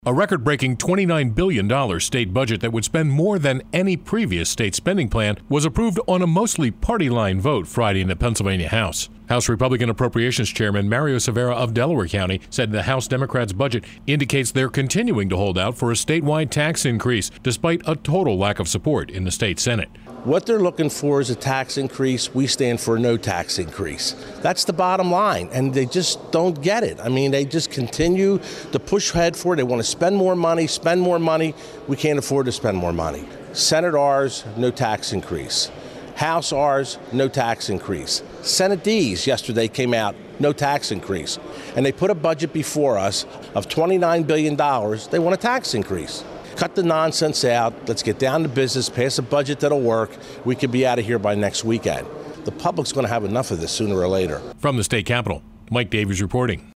A record-breaking $29 billion state budget that would spend more than any previous state spending plan was approved on a mostly party-line vote Friday in the Pennsylvania House. House Republican Appropriations Chairman Mario Severa of Delaware County said the House Democrats' budget indicates they're continuing to hold out for a statewide tax increase, despite a total lack of support in the state Senate. What they're looking for is a tax increase. We stand for no tax increase. That's the bottom line, and they just don't get it. I mean, they just continue to push ahead for it. They want to spend more money. We can't afford to spend more money. Senate ours, no tax increase. House ours, no tax increase. Senate D's yesterday came out, no tax increase. And they put a budget before us of $29 billion. They want a tax increase. Cut the nonsense out. Let's get down to business, pass a budget that'll work. We could be out of here by next weekend. The public's going to have enough of this sooner or later. From the state capitol, Mike Davies reporting.